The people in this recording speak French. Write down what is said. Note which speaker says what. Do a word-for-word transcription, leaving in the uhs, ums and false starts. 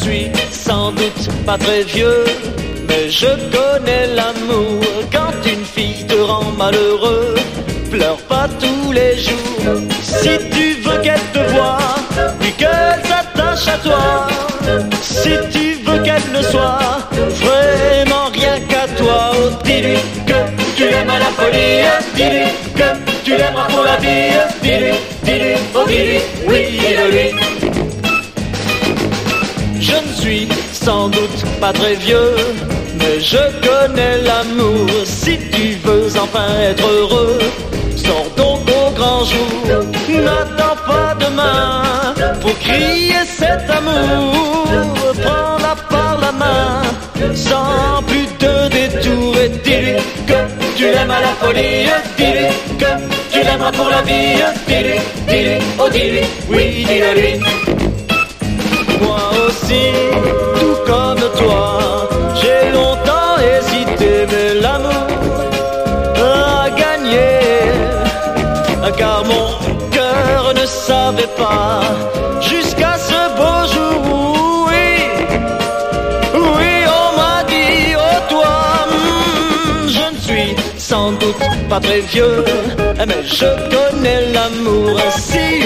Speaker 1: suis sans doute pas très vieux, mais je connais l'amour. Quand une fille te rend malheureux, pleure pas tous les jours. Si tu veux qu'elle te voie, puis qu'elle s'attache à toi, si tu veux qu'elle ne soit vraiment rien qu'à toi, oh, dis-lui que tu l'aimes à la folie, dis-lui que tu l'aimeras pour la vie, dis-lui, dis-lui, oh dis-lui, oui, dis-le-lui. Je ne suis sans doute pas très vieux, mais je connais l'amour. Si tu veux enfin être heureux, sors donc au grand jour. N'attends pas demain pour crier cet amour. Prends-la par la main, sans plus de détour, et dis-lui que tu l'aimes à la folie. Dis-lui que tu l'aimeras pour la vie. Dis-lui, dis-lui, oh dis-lui, oui, dis-le-lui. Moi aussi, tout comme toi, j'ai longtemps hésité, mais l'amour a gagné, car mon cœur ne savait pas, jusqu'à ce beau jour, oui, oui, on m'a dit, oh toi, hmm, je ne suis sans doute pas très vieux, mais je connais l'amour. Si